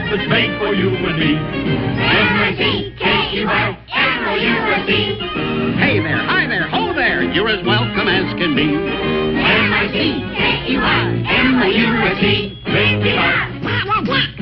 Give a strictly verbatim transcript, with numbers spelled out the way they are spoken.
that's made for you and me. M I C K E Y M O U S E. Hey there, hi there, ho there, you're as welcome as can be. M I C K E Y M O U S E. Make me laugh.